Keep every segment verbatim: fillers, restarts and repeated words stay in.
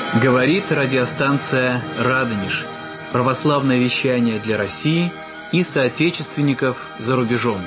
Говорит радиостанция «Радонеж». Православное вещание для России и соотечественников за рубежом.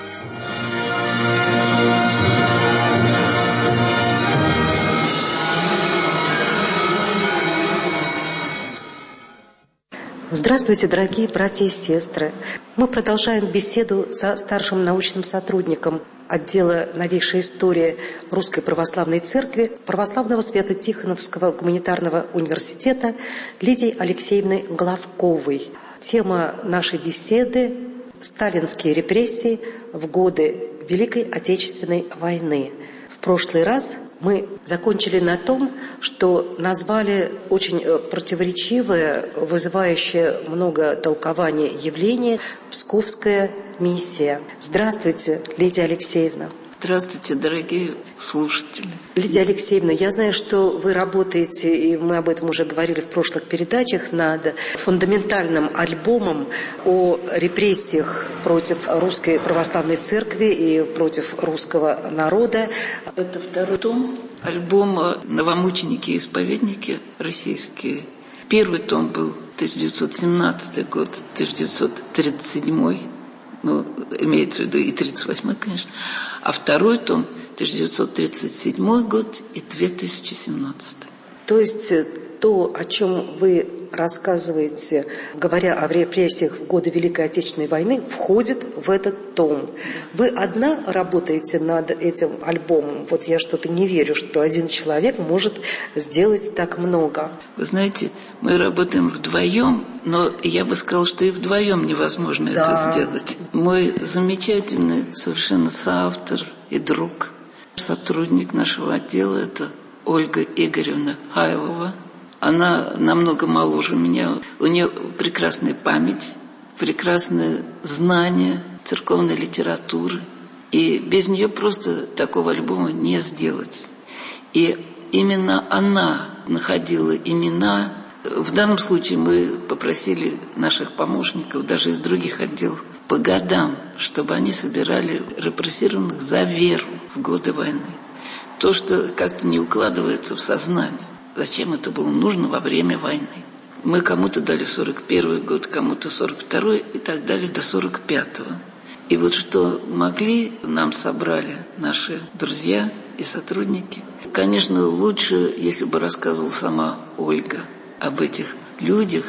Здравствуйте, дорогие братья и сестры! Мы продолжаем беседу со старшим научным сотрудником отдела новейшей истории Русской Православной Церкви Православного Свято-Тихоновского гуманитарного университета Лидией Алексеевной Головковой. Тема нашей беседы – сталинские репрессии в годы Великой Отечественной войны. В прошлый раз мы закончили на том, что назвали очень противоречивое, вызывающее много толкований явление «Псковская миссия». Здравствуйте, Лидия Алексеевна. Здравствуйте, дорогие слушатели. Лидия Алексеевна, я знаю, что вы работаете, и мы об этом уже говорили в прошлых передачах, над фундаментальным альбомом о репрессиях против Русской Православной Церкви и против русского народа. Это второй том альбома «Новомученики и исповедники российские». Первый том был тысяча девятьсот семнадцатый год, тысяча девятьсот тридцать седьмой, ну, имеется в виду и тридцать восьмой, конечно. А второй том тысяча девятьсот тридцать седьмой год и две тысячи семнадцатый. То есть то, о чем вы рассказываете, говоря о репрессиях в годы Великой Отечественной войны, входит в этот том. Вы одна работаете над этим альбомом? Вот я что-то не верю, что один человек может сделать так много. Вы знаете, мы работаем вдвоем, но я бы сказала, что и вдвоем невозможно да. это сделать. Мой замечательный совершенно соавтор и друг, сотрудник нашего отдела, это Ольга Игоревна Хайлова. Она намного моложе меня, у нее прекрасная память, прекрасное знание церковной литературы. И без нее просто такого альбома не сделать. И именно она находила имена. В данном случае мы попросили наших помощников, даже из других отделов, по годам, чтобы они собирали репрессированных за веру в годы войны. То, что как-то не укладывается в сознание. Зачем это было нужно во время войны? Мы кому-то дали сорок первый год, кому-то сорок второй и так далее до сорок пятого. И вот что могли, нам собрали наши друзья и сотрудники. Конечно, лучше, если бы рассказывала сама Ольга об этих людях,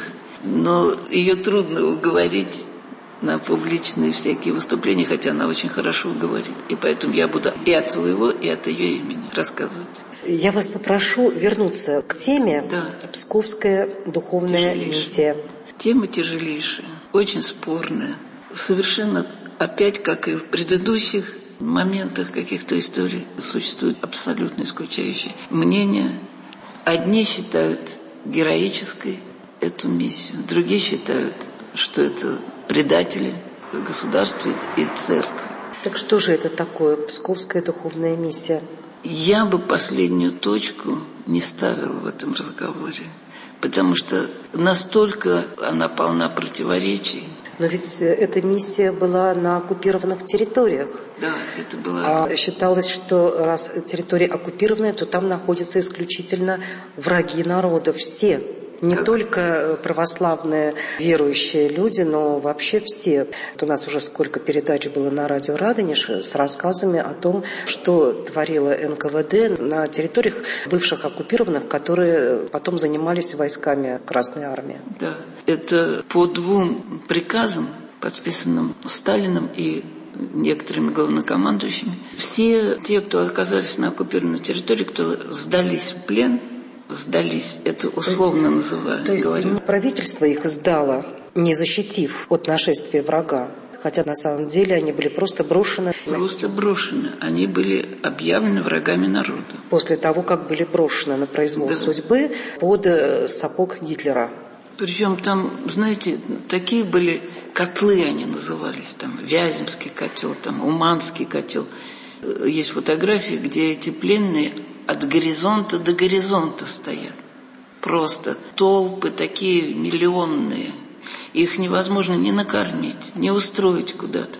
но ее трудно уговорить на публичные всякие выступления, хотя она очень хорошо говорит. И поэтому я буду и от своего, и от ее имени рассказывать. Я вас попрошу вернуться к теме да. «Псковская духовная миссия». Тема тяжелейшая, очень спорная. Совершенно, опять, как и в предыдущих моментах каких-то историй, существует абсолютно исключающее мнение. Одни считают героической эту миссию, другие считают, что это предатели государства и церкви. Так что же это такое «Псковская духовная миссия»? Я бы последнюю точку не ставила в этом разговоре, потому что настолько она полна противоречий. Но ведь эта миссия была на оккупированных территориях. Да, это была... А считалось, что раз территория оккупированная, то там находятся исключительно враги народа, все. Не так. Только православные верующие люди, но вообще все. Вот у нас уже сколько передач было на радио «Радонеж» с рассказами о том, что творило эн ка вэ дэ на территориях бывших оккупированных, которые потом занимались войсками Красной Армии. Да, это по двум приказам, подписанным Сталиным и некоторыми главнокомандующими. Все те, кто оказались на оккупированной территории, кто сдались в плен, сдались, это условно то есть, называют. То есть говорю. Правительство их сдало, не защитив от нашествия врага, хотя на самом деле они были просто брошены. Просто брошены. Они были объявлены врагами народа. После того, как были брошены на произвол да. судьбы под сапог Гитлера. Причем там, знаете, такие были котлы, они назывались, там Вяземский котел, там Уманский котел. Есть фотографии, где эти пленные от горизонта до горизонта стоят. Просто толпы такие миллионные. Их невозможно ни накормить, ни устроить куда-то.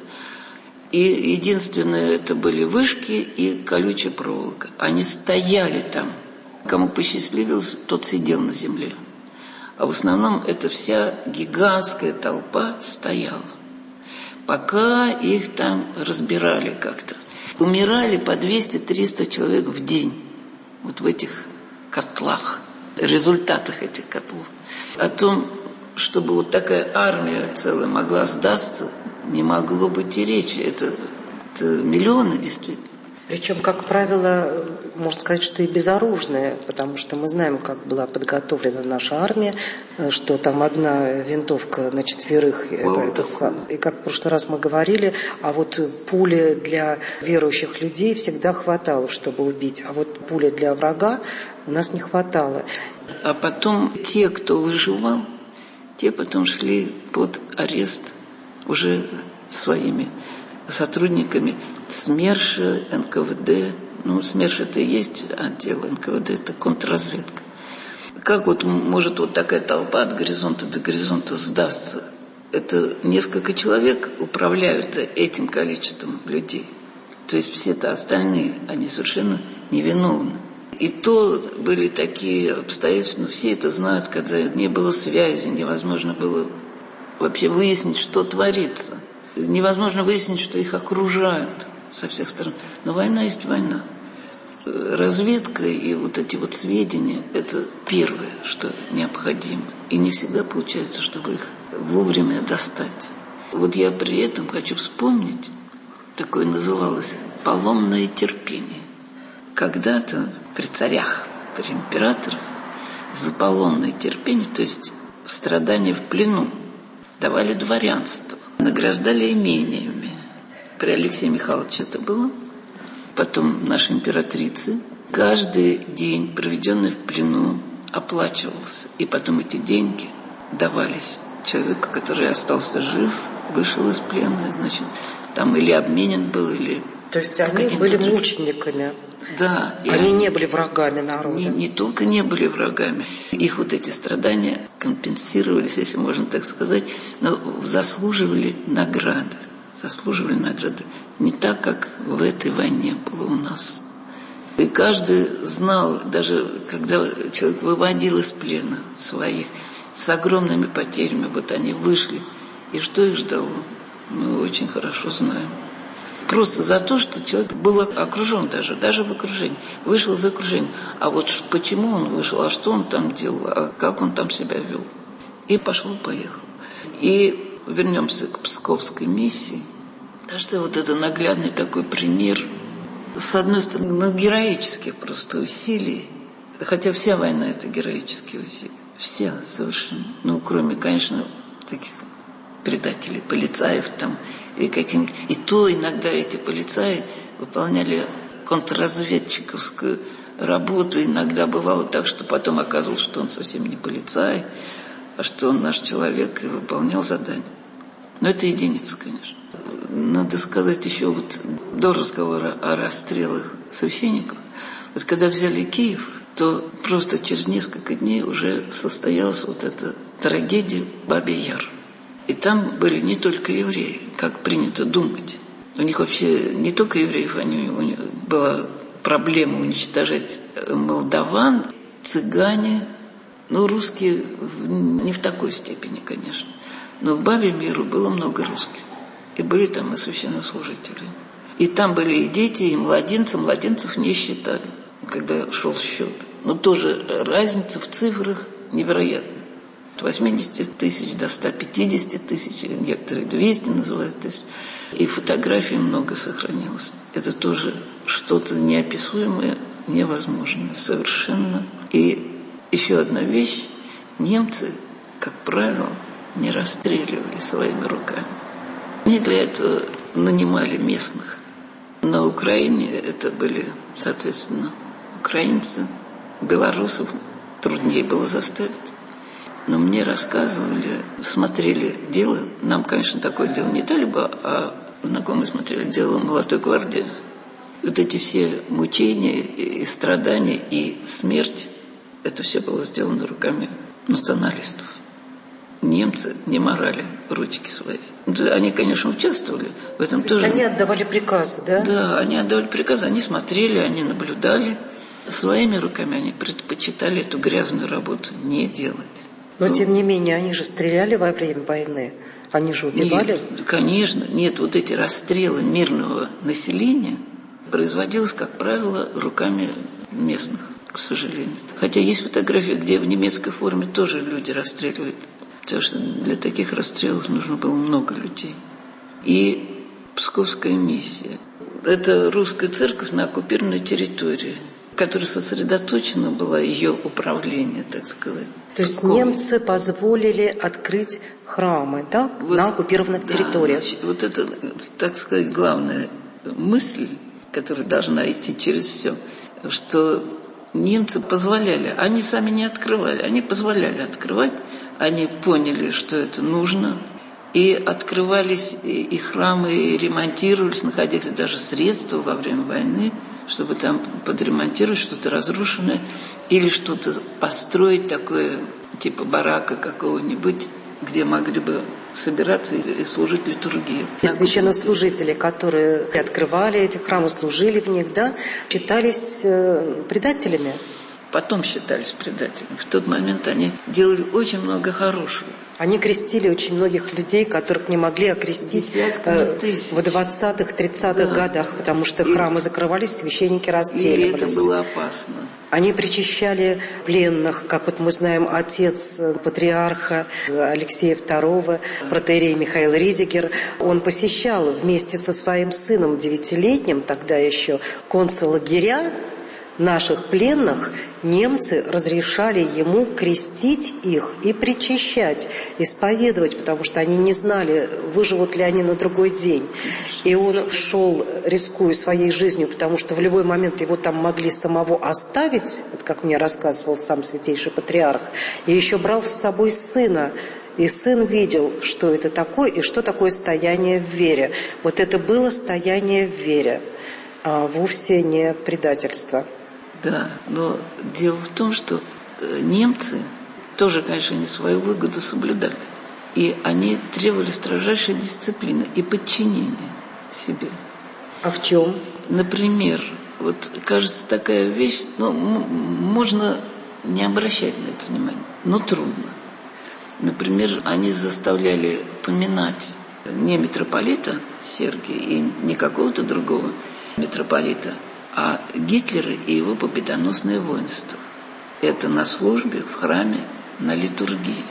И единственное, это были вышки и колючая проволока. Они стояли там Кому посчастливилось, тот сидел на земле. А в основном эта вся гигантская толпа стояла, пока их там разбирали как-то. Умирали по двести-триста человек в день вот в этих котлах, результатах этих котлов. О том, чтобы вот такая армия целая могла сдаться, не могло быть и речи. Это, это миллионы действительно. Причем, как правило, можно сказать, что и безоружные, потому что мы знаем, как была подготовлена наша армия, что там одна винтовка на четверых, это, это сам. И как в прошлый раз мы говорили, а вот пули для верующих людей всегда хватало, чтобы убить, а вот пули для врага у нас не хватало. А потом те, кто выживал, те потом шли под арест уже своими сотрудниками СМЕРШа, эн ка вэ дэ. Ну, СМЕРШ это и есть отдел, эн ка вэ дэ это контрразведка. Как вот может вот такая толпа от горизонта до горизонта сдастся? Это несколько человек управляют этим количеством людей. То есть все-то остальные, они совершенно невиновны. И то были такие обстоятельства, но все это знают, когда не было связи, невозможно было вообще выяснить, что творится. Невозможно выяснить, что их окружают со всех сторон. Но война есть война. Разведка и вот эти вот сведения – это первое, что необходимо. И не всегда получается, чтобы их вовремя достать. Вот я при этом хочу вспомнить, такое называлось «паломное терпение». Когда-то при царях, при императорах за паломное терпение, то есть страдания в плену, давали дворянство, награждали имениями. При Алексее Михайловиче это было. Потом нашей императрицы. Каждый день, проведенный в плену, оплачивался. И потом эти деньги давались человеку, который остался жив, вышел из плена, значит, там или обменен был, или... То есть они были другим. Мучениками. Да. Они не были врагами народа. Не, не только не были врагами. Их вот эти страдания компенсировались, если можно так сказать, но заслуживали награды. Заслуживали награды. Не так, как в этой войне было у нас. И каждый знал, даже когда человек выводил из плена своих, с огромными потерями, вот они вышли, и что их ждало, мы очень хорошо знаем. Просто за то, что человек был окружен даже, даже в окружении, вышел из окружения. А вот почему он вышел, а что он там делал, а как он там себя вел. И пошел-поехал. И вернемся к Псковской миссии. Кажется, вот это наглядный такой пример, с одной стороны, ну, героических просто усилий, хотя вся война – это героические усилия, все совершенно, ну, кроме, конечно, таких предателей, полицаев там, и каким, и то иногда эти полицаи выполняли контрразведчиковскую работу, иногда бывало так, что потом оказывалось, что он совсем не полицай, а что он наш человек и выполнял задание. Но это единица, конечно. Надо сказать еще вот до разговора о расстрелах священников. Вот когда взяли Киев, то просто через несколько дней уже состоялась вот эта трагедия Бабий Яр. И там были не только евреи, как принято думать. У них вообще не только евреев, они, у них была проблема уничтожать молдаван, цыгане, ну, русские не в такой степени, конечно. Но в Бабьем Яру было много русских. И были там и священнослужители. И там были и дети, и младенцы. Младенцев не считали, когда шел счет. Но тоже разница в цифрах невероятная. От восьмидесяти тысяч до ста пятидесяти тысяч, некоторые двести называют тысяч. И фотографий много сохранилось. Это тоже что-то неописуемое, невозможное совершенно. И еще одна вещь. Немцы, как правило, не расстреливали своими руками. Они для этого нанимали местных. На Украине это были, соответственно, украинцы. Белорусов труднее было заставить. Но мне рассказывали, смотрели дело. Нам, конечно, такое дело не дали бы, а знакомые смотрели дело «Молодой гвардии». Вот эти все мучения и страдания, и смерть, это все было сделано руками националистов. Немцы не морали ручки свои. Они, конечно, участвовали в этом. То тоже. Они отдавали приказы, да? Да, они отдавали приказы, они смотрели, они наблюдали. своими руками они предпочитали эту грязную работу не делать. Но, ну, тем не менее, они же стреляли во время войны. Они же убивали. Нет, конечно. Нет, вот эти расстрелы мирного населения производилось, как правило, руками местных, к сожалению. Хотя есть фотографии, где в немецкой форме тоже люди расстреливают. Потому что для таких расстрелов нужно было много людей. И Псковская миссия. Это русская церковь на оккупированной территории, в которой сосредоточено было ее управление, так сказать. То есть немцы позволили открыть храмы, да, вот, на оккупированных да, территориях. Значит, вот это, так сказать, главная мысль, которая должна идти через все, что немцы позволяли, они сами не открывали, они позволяли открывать, они поняли, что это нужно, и открывались и, и храмы, и ремонтировались, находились даже средства во время войны, чтобы там подремонтировать что-то разрушенное или что-то построить такое, типа барака какого-нибудь, где могли бы собираться и служить литургию. И священнослужители, которые открывали эти храмы, служили в них, да, считались э, предателями? Потом считались предателями. В тот момент они делали очень много хорошего. Они крестили очень многих людей, которых не могли окрестить э, в двадцатых, тридцатых да. годах, потому что и, храмы закрывались, священники расстреливались. И это было опасно. Они причащали пленных, как вот мы знаем, отец патриарха Алексея второго, протоиерей Михаил Ридигер. Он посещал вместе со своим сыном девятилетним, тогда еще, концлагеря. Наших пленных немцы разрешали ему крестить их и причащать, исповедовать, потому что они не знали, выживут ли они на другой день. И он шел, рискуя своей жизнью, потому что в любой момент его там могли самого оставить, вот как мне рассказывал сам святейший патриарх, и еще брал с собой сына. И сын видел, что это такое, и что такое стояние в вере. Вот это было стояние в вере, а вовсе не предательство. Да, но дело в том, что немцы тоже, конечно, не свою выгоду соблюдали. И они требовали строжайшей дисциплины и подчинения себе. А в чем? Например, вот кажется такая вещь, ну, можно не обращать на это внимание, но трудно. Например, они заставляли поминать не митрополита Сергия и не какого-то другого митрополита, а Гитлера и его победоносное воинство. Это на службе, в храме, на литургии.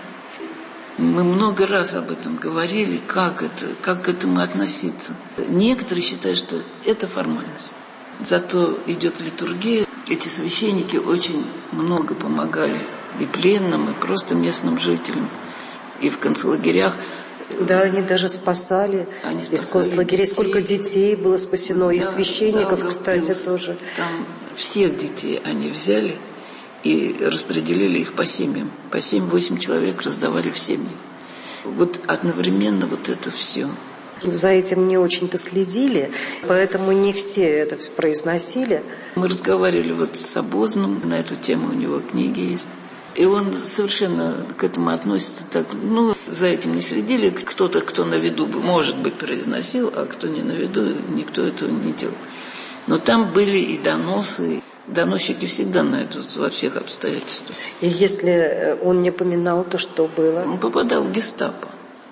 Мы много раз об этом говорили, как это, как к этому относиться. Некоторые считают, что это формальность. Зато идет литургия. Эти священники очень много помогали и пленным, и просто местным жителям, и в концлагерях. Да, они даже спасали, они из концлагерей. Сколько детей было спасено, да, и священников, да, кстати, тоже. Там всех детей они взяли и распределили их по семьям. По семь-восемь человек раздавали в семьи. Вот одновременно вот это все. За этим не очень-то следили, поэтому не все это произносили. Мы разговаривали вот с Обозным на эту тему, у него книги есть. И он совершенно к этому относится так, ну, за этим не следили. Кто-то, кто на виду, может быть, произносил, а кто не на виду, никто этого не делал. Но там были и доносы. Доносчики всегда найдутся во всех обстоятельствах. И если он не поминал, то что было? Он попадал в гестапо.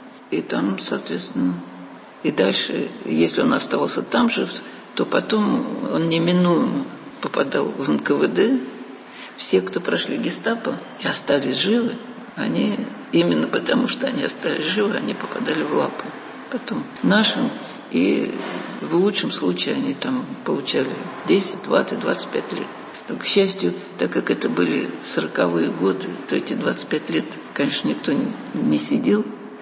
И там, соответственно, и дальше, если он оставался там же, то потом он неминуемо попадал в эн ка вэ дэ. Все, кто прошли гестапо и остались живы, они, именно потому что они остались живы, они попадали в лапы потом нашим, и в лучшем случае они там получали десять, двадцать, двадцать пять лет. К счастью, так как это были сороковые годы, то эти двадцать пять лет, конечно, никто не сидел,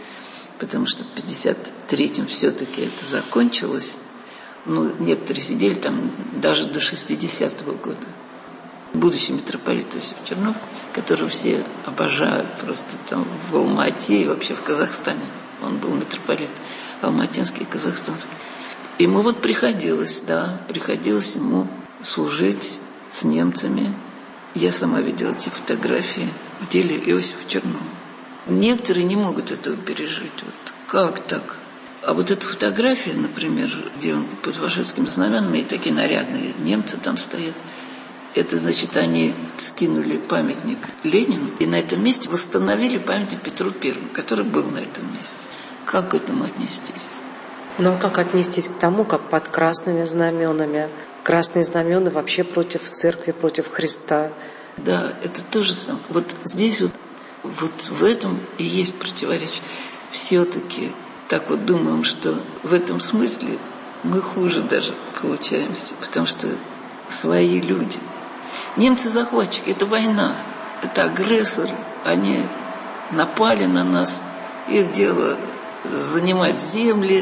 потому что в пятьдесят третьем все-таки это закончилось. Ну, некоторые сидели там даже до шестидесятого года. Будущий митрополит Иосиф Чернов, которого все обожают просто там в Алма-Ате и вообще в Казахстане. Он был митрополит алматинский и казахстанский. Ему вот приходилось, да, приходилось ему служить с немцами. Я сама видела эти фотографии в деле Иосифа Чернова. Некоторые не могут этого пережить. Вот как так? А вот эта фотография, например, где он под Вашевскими знаменами, и такие нарядные немцы там стоят, Это значит, они скинули памятник Ленину и на этом месте восстановили памятник Петру Первому, который был на этом месте. Как к этому отнестись? Ну а как отнестись к тому, как под красными знаменами? Красные знамена вообще против церкви, против Христа. Да, это то же самое. Вот здесь вот, вот в этом и есть противоречие. Все-таки так вот думаем, что в этом смысле мы хуже даже получаемся, потому что свои люди. Немцы-захватчики – это война, это агрессоры, они напали на нас, их дело занимать земли,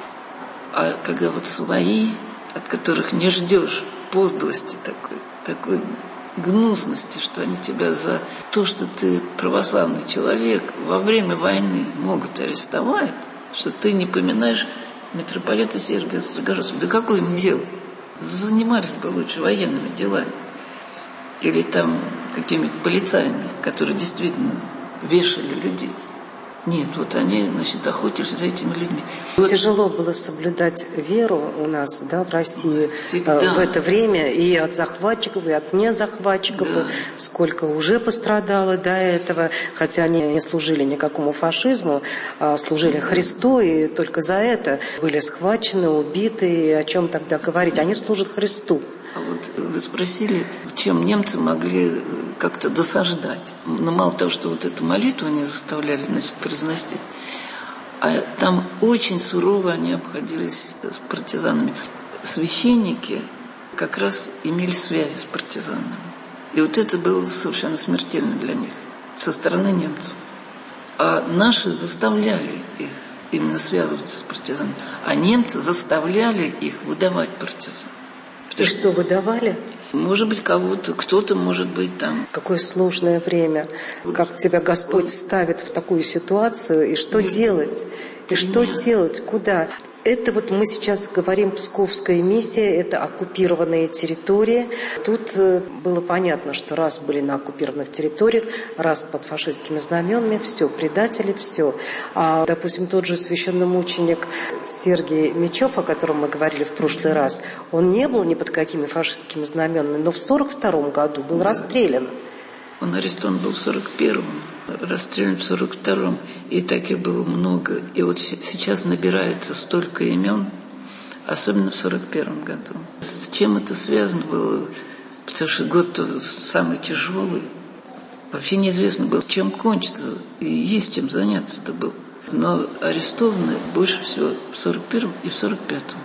а когда вот свои, от которых не ждешь подлости такой, такой гнусности, что они тебя за то, что ты православный человек, во время войны могут арестовать, что ты не поминаешь митрополита Сергия Строгородского. Да какое им дело? Занимались бы лучше военными делами. Или там какими-то полицаями, которые действительно вешали людей. Нет, вот они, значит, охотились за этими людьми. Тяжело было соблюдать веру у нас, да, в России Всегда. в это время и от захватчиков, и от незахватчиков. Да. Сколько уже пострадало до этого, хотя они не служили никакому фашизму, а служили Христу, и только за это были схвачены, убиты. И о чем тогда говорить? Они служат Христу. А вот вы спросили, чем немцы могли как-то досаждать. Но мало того, что вот эту молитву они заставляли, значит, произносить, а там очень сурово они обходились с партизанами. Священники как раз имели связи с партизанами. И вот это было совершенно смертельно для них со стороны немцев. А наши заставляли их именно связываться с партизанами. А немцы заставляли их выдавать партизан. И что выдавали? Может быть, кого-то, кто-то, может быть, там. Какое сложное время. Вот. Как тебя Господь ставит в такую ситуацию, и что Нет. делать? И Нет. что делать? Куда? Это вот мы сейчас говорим Псковская миссия, это оккупированные территории. Тут было понятно, что раз были на оккупированных территориях, раз под фашистскими знаменами, все, предатели, все. А, допустим, тот же священномученик Сергий Мечев, о котором мы говорили в прошлый раз, он не был ни под какими фашистскими знаменами, но в сорок втором году был да. расстрелян. Он арестован был в сорок первом, расстрелян в сорок втором, и таких было много. И вот сейчас набирается столько имен, особенно в сорок первом году. С чем это связано было? Потому что год самый тяжелый. Вообще неизвестно было, чем кончится, и есть чем заняться-то был. Но арестованы больше всего в сорок первом и в сорок пятом.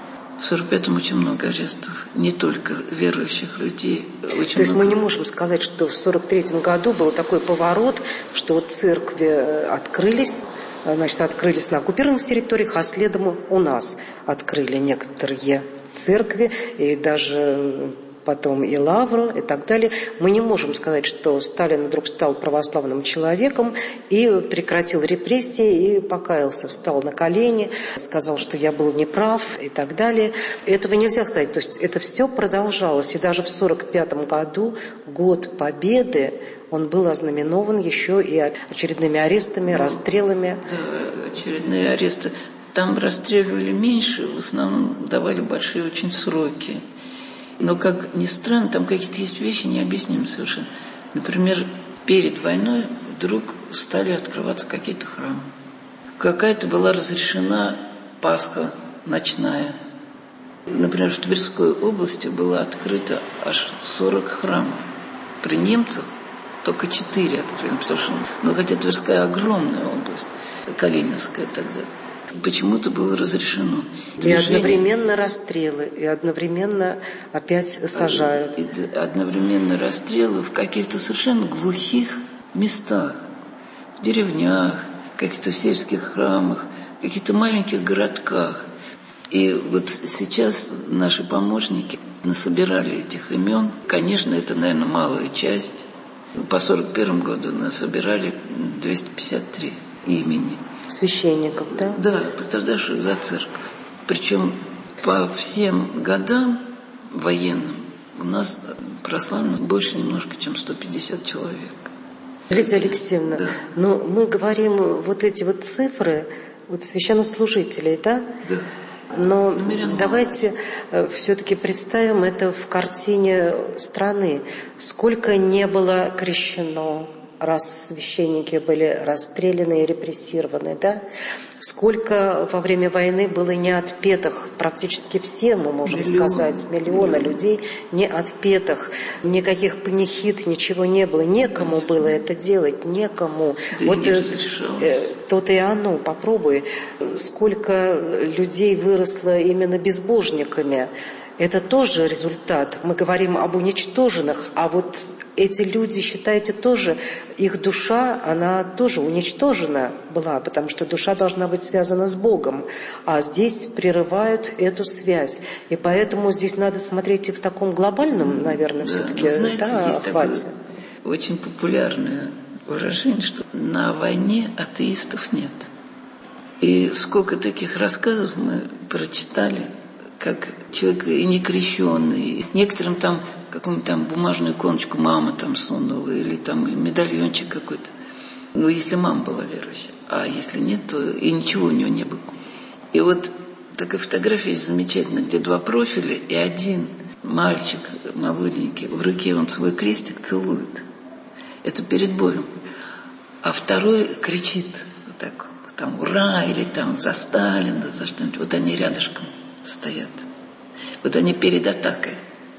В сорок пятом очень много арестов, не только верующих людей. Очень То есть много... мы не можем сказать, что в сорок третьем году был такой поворот, что вот церкви открылись, значит, открылись на оккупированных территориях, а следом у нас открыли некоторые церкви, и даже потом и Лавру, и так далее. Мы не можем сказать, что Сталин вдруг стал православным человеком и прекратил репрессии, и покаялся, встал на колени, сказал, что я был неправ, и так далее. Этого нельзя сказать. То есть это все продолжалось. И даже в сорок пятом году, год Победы, он был ознаменован еще и очередными арестами, расстрелами. Да, очередные аресты. Там расстреливали меньше, в основном давали большие очень сроки. Но, как ни странно, там какие-то есть вещи необъяснимые совершенно. Например, перед войной вдруг стали открываться какие-то храмы. Какая-то была разрешена Пасха ночная. Например, в Тверской области было открыто аж сорок храмов. При немцах только четыре открыли. Потому что, ну, хотя Тверская огромная область, Калининская тогда. Почему-то было разрешено. И одновременно расстрелы, и одновременно опять сажают. И одновременно расстрелы в каких-то совершенно глухих местах, в деревнях, каких-то в сельских храмах, в каких-то маленьких городках. И вот сейчас наши помощники насобирали этих имен. Конечно, это, наверное, малая часть. По сорок первому году насобирали двести пятьдесят три имени. Священников, да? Да, пострадавших за церковь. Причем по всем годам военным у нас прославлено больше немножко, чем сто пятьдесят человек. Лидия Алексеевна, да. но мы говорим вот эти вот цифры вот священнослужителей, да? Да. Но давайте все-таки представим это в картине страны. Сколько не было крещено, раз священники были расстреляны и репрессированы, да? Сколько во время войны было неотпетых, практически все, мы можем Миллион. сказать, миллионы Миллион. людей неотпетых, никаких панихид, ничего не было, некому было это делать, некому. Да вот э, то-то и оно, попробуй, сколько людей выросло именно безбожниками. Это тоже результат. Мы говорим об уничтоженных, а вот эти люди, считаете, тоже, их душа, она тоже уничтожена была, потому что душа должна быть связана с Богом, а здесь прерывают эту связь. И поэтому здесь надо смотреть и в таком глобальном, наверное, да, все-таки знаете, да, есть охвате. Такое очень популярное выражение, что на войне атеистов нет. И сколько таких рассказов мы прочитали, как человек и некрещенный. Некоторым там какую-нибудь там бумажную иконочку мама там сунула, или там медальончик какой-то. Ну, если мама была верующая. А если нет, то и ничего у нее не было. И вот такая фотография есть замечательная, где два профиля, и один мальчик молоденький, в руке он свой крестик целует. Это перед боем. А второй кричит вот так, там, ура, или там за Сталина, за что-нибудь. Вот они рядышком стоят. Вот они перед атакой.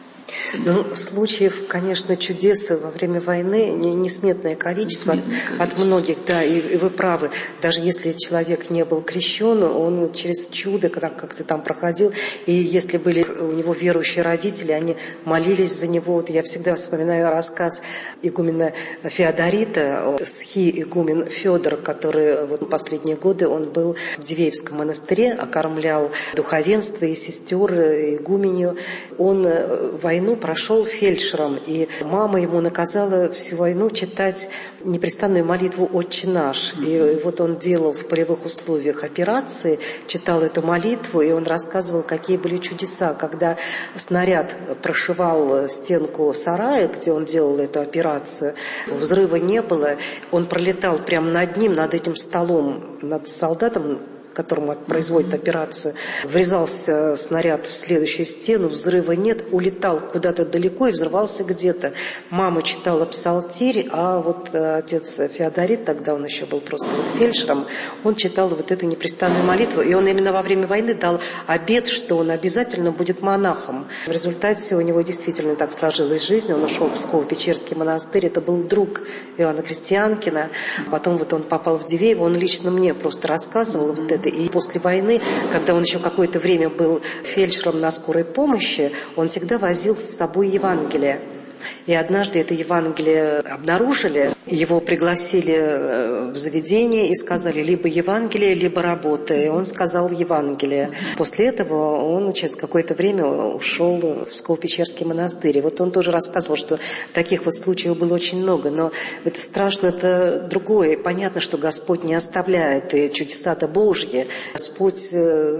Ну, случаев, конечно, чудес во время войны несметное количество, несметное количество. От многих, да, и, и вы правы. Даже если человек не был крещен, он через чудо как-то там проходил. И если были у него верующие родители, они молились за него. Вот я всегда вспоминаю рассказ игумена Феодорита, схи-игумен Федор, который вот последние годы он был в Дивеевском монастыре, окормлял духовенство и сестер, и игуменью. Он войну прошел фельдшером, и мама ему наказала всю войну читать непрестанную молитву «Отче наш». И вот он делал в полевых условиях операции, читал эту молитву, и он рассказывал, какие были чудеса, когда снаряд прошивал стенку сарая, где он делал эту операцию, взрыва не было, он пролетал прямо над ним, над этим столом, над солдатом, которому производит операцию, врезался снаряд в следующую стену, взрыва нет, улетал куда-то далеко и взрывался где-то. Мама читала псалтирь, а вот отец Феодорит, тогда он еще был просто вот фельдшером, он читал вот эту непрестанную молитву, и он именно во время войны дал обет, что он обязательно будет монахом. В результате у него действительно так сложилась жизнь, он ушел в Псково-Печерский монастырь, это был друг Иоанна Крестьянкина, потом вот он попал в Дивеево, он лично мне просто рассказывал вот это. И после войны, когда он еще какое-то время был фельдшером на скорой помощи, он всегда возил с собой Евангелие. И однажды это Евангелие обнаружили, его пригласили в заведение и сказали либо Евангелие, либо работа. И он сказал Евангелие. После этого он через какое-то время ушел в Псково-Печерский монастырь. И вот он тоже рассказывал, что таких вот случаев было очень много. Но это страшно, это другое. Понятно, что Господь не оставляет, и чудеса-то Божьи. Господь,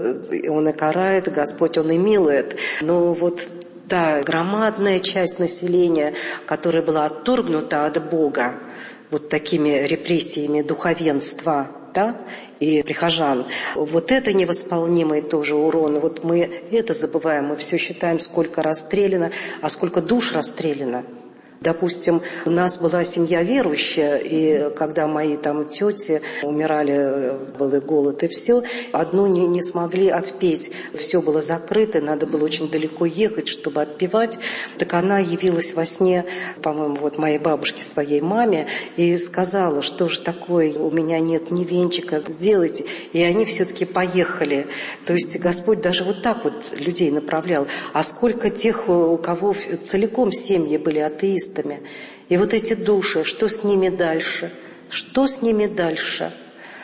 Он и карает, Господь, Он и милует. Но вот та громадная часть населения, которая была отторгнута от Бога вот такими репрессиями духовенства, да, и прихожан, вот это невосполнимый тоже урон. Вот мы это забываем, мы все считаем, сколько расстреляно, а сколько душ расстреляно. Допустим, у нас была семья верующая, и когда мои там тети умирали, был и голод, и все, одну не, не смогли отпеть. Все было закрыто, надо было очень далеко ехать, чтобы отпевать. Так она явилась во сне, по-моему, вот моей бабушке, своей маме, и сказала, что же такое, у меня нет ни венчика, сделайте. И они все-таки поехали. То есть Господь даже вот так вот людей направлял. А сколько тех, у кого целиком семьи были атеисты, и вот эти души, что с ними дальше? Что с ними дальше?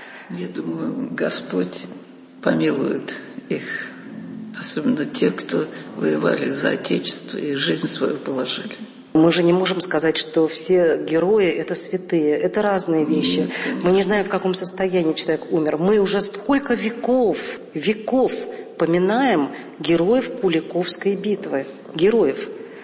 Я думаю, Господь помилует их, особенно тех, кто воевали за Отечество и жизнь свою положили. Мы же не можем сказать, что все герои – это святые. Это разные вещи. Нет, мы не знаем, в каком состоянии человек умер. Мы уже сколько веков, веков поминаем героев Куликовской битвы. Героев.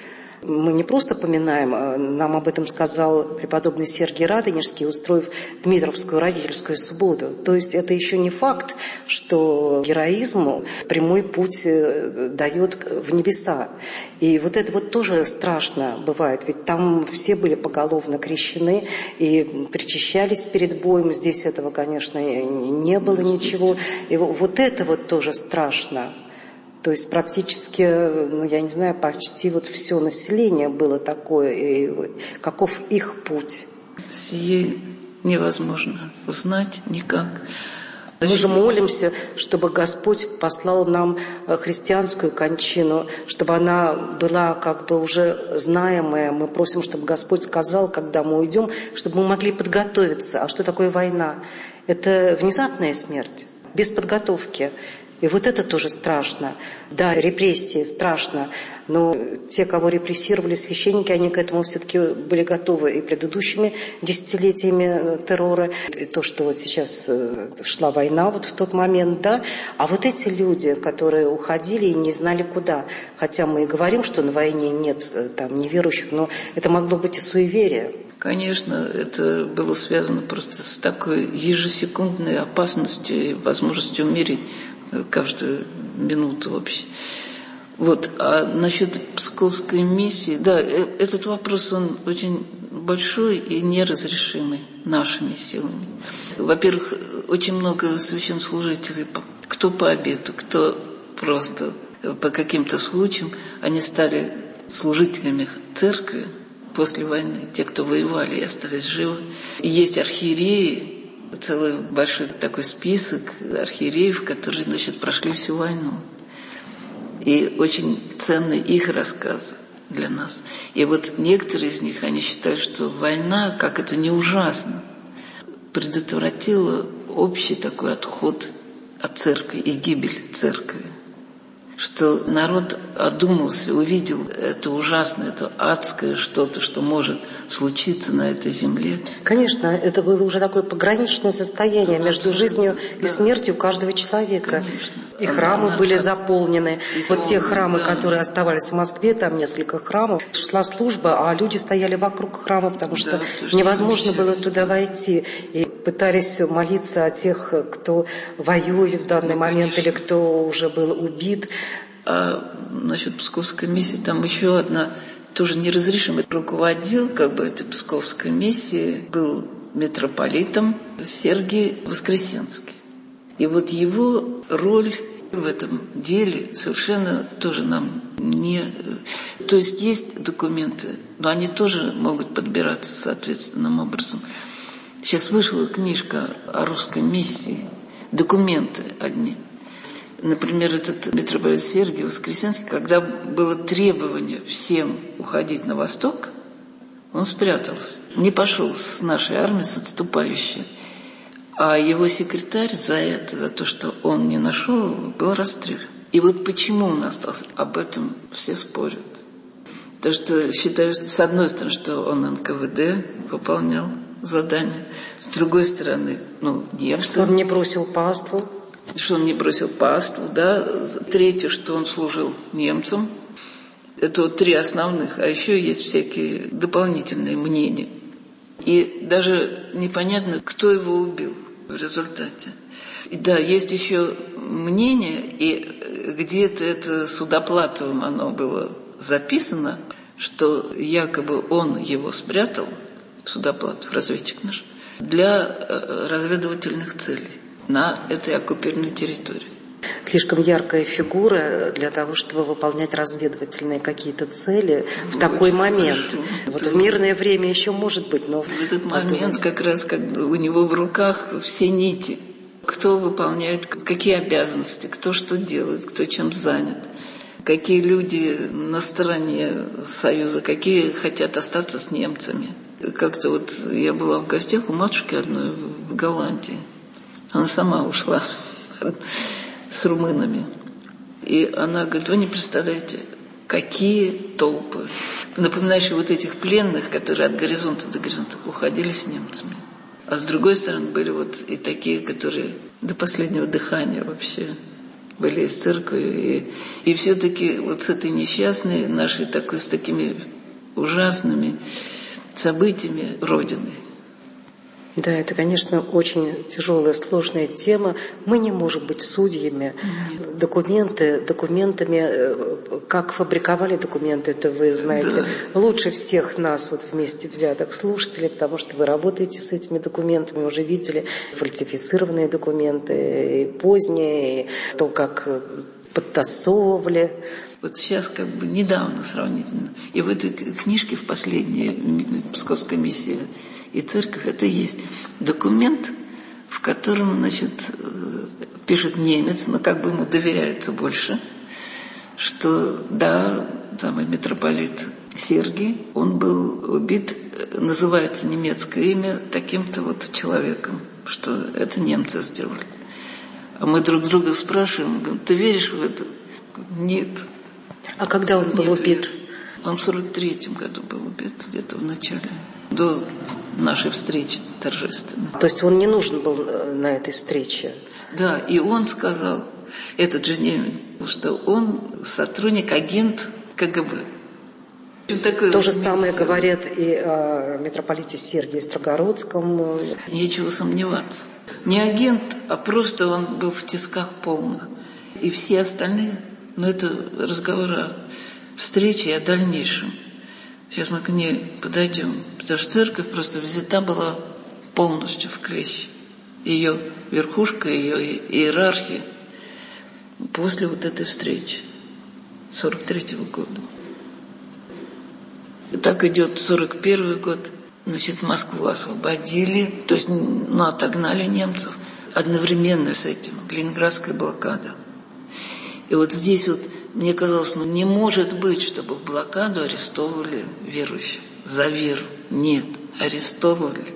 Мы не просто поминаем, нам об этом сказал преподобный Сергий Радонежский, устроив Дмитровскую родительскую субботу. То есть это еще не факт, что героизму прямой путь дает в небеса. И вот это вот тоже страшно бывает, ведь там все были поголовно крещены и причащались перед боем. Здесь этого, конечно, не было ничего. И вот это вот тоже страшно. То есть практически, ну я не знаю, почти вот все население было такое. И каков их путь? Сие невозможно узнать никак. Мы же молимся, чтобы Господь послал нам христианскую кончину, чтобы она была как бы уже знаемая. Мы просим, чтобы Господь сказал, когда мы уйдем, чтобы мы могли подготовиться. А что такое война? Это внезапная смерть, без подготовки. И вот это тоже страшно. Да, репрессии страшно, но те, кого репрессировали, священники, они к этому все-таки были готовы и предыдущими десятилетиями террора. И то, что вот сейчас шла война вот в тот момент, да. А вот эти люди, которые уходили и не знали куда. Хотя мы и говорим, что на войне нет там неверующих, но это могло быть и суеверие. Конечно, это было связано просто с такой ежесекундной опасностью и возможностью умереть каждую минуту вообще. Вот. А насчет Псковской миссии, да, этот вопрос, он очень большой и неразрешимый нашими силами. Во-первых, очень много священнослужителей, кто по обету, кто просто по каким-то случаям, они стали служителями церкви после войны, те, кто воевали и остались живы. И есть архиереи, целый большой такой список архиереев, которые, значит, прошли всю войну. И очень ценны их рассказы для нас. И вот некоторые из них, они считают, что война, как это не ужасно, предотвратила общий такой отход от церкви и гибель церкви. Что народ одумался, увидел это ужасное, это адское что-то, что может случиться на этой земле. Конечно, это было уже такое пограничное состояние ну, между жизнью да. и смертью каждого человека. Конечно. И храмы она, были она, заполнены. И вот те храмы, да. которые оставались в Москве, там несколько храмов. Шла служба, а люди стояли вокруг храма, потому что да, невозможно было туда войти. И пытались молиться о тех, кто воюет в данный ну, момент, или кто уже был убит. А насчет Псковской миссии, там еще одна тоже неразрешимая. Руководил как бы этой Псковской миссии, был митрополитом Сергий Воскресенский. И вот его роль в этом деле совершенно тоже нам не... То есть есть документы, но они тоже могут подбираться соответственным образом. Сейчас вышла книжка о русской миссии, документы одни. Например, этот митрополит Сергий Воскресенский, когда было требование всем уходить на восток, он спрятался, не пошел с нашей армией, с отступающей. А его секретарь за это, за то, что он не нашел его, был расстрелян. И вот почему он остался, об этом все спорят. Потому что считают, с одной стороны, что он эн ка вэ дэ выполнял задание, с другой стороны, ну, немцы. Что он не бросил паству. Что он не бросил паству, да. Третье, что он служил немцам. Это вот три основных, а еще есть всякие дополнительные мнения. И даже непонятно, кто его убил в результате. И да, есть еще мнение, и где-то это Судоплатовым оно было записано, что якобы он его спрятал, Судоплатов, разведчик наш, для разведывательных целей на этой оккупированной территории. Слишком яркая фигура для того, чтобы выполнять разведывательные какие-то цели в такой Очень момент. Хорошо. Вот да. В мирное время еще может быть, но... В этот момент как раз как у него в руках все нити. Кто выполняет какие обязанности, кто что делает, кто чем занят. Какие люди на стороне Союза, какие хотят остаться с немцами. Как-то вот я была в гостях у матушки одной в Голландии. Она сама ушла с румынами. И она говорит, вы не представляете, какие толпы, напоминающие вот этих пленных, которые от горизонта до горизонта уходили с немцами. А с другой стороны были вот и такие, которые до последнего дыхания вообще были из церкви. И, и все-таки вот с этой несчастной нашей такой, с такими ужасными событиями Родины. Да, это, конечно, очень тяжелая, сложная тема. Мы не можем быть судьями. Нет. Документы, документами, как фабриковали документы, это вы знаете да. лучше всех нас вот вместе взятых слушателей, потому что вы работаете с этими документами, уже видели фальсифицированные документы, и поздние, и то, как подтасовывали. Вот сейчас как бы недавно сравнительно. И в этой книжке в последней «Псковская миссия и церковь» это есть документ, в котором, значит, пишет немец, но как бы ему доверяется больше, что, да, самый митрополит Сергий, он был убит, называется немецкое имя таким-то вот человеком, что это немцы сделали. А мы друг друга спрашиваем, говорим, ты веришь в это? Нет. А когда он был убит? Он в сорок третьем году был убит, где-то в начале, до нашей встречи торжественной. То есть он не нужен был на этой встрече? Да, и он сказал, этот же немец, что он сотрудник, агент КГБ. То же самое говорят и о митрополите Сергии Строгородском. Нечего сомневаться. Не агент, а просто он был в тисках полных. И все остальные, но это разговор о встрече и о дальнейшем. Сейчас мы к ней подойдем, потому что церковь просто взята была полностью в клещи. Ее верхушка, ее иерархия после вот этой встречи сорок третьего года. И так идет сорок первый год. Значит, Москву освободили, то есть ну, отогнали немцев. Одновременно с этим Ленинградская блокада. И вот здесь вот мне казалось, ну не может быть, чтобы в блокаду арестовывали верующих за веру. Нет, арестовывали.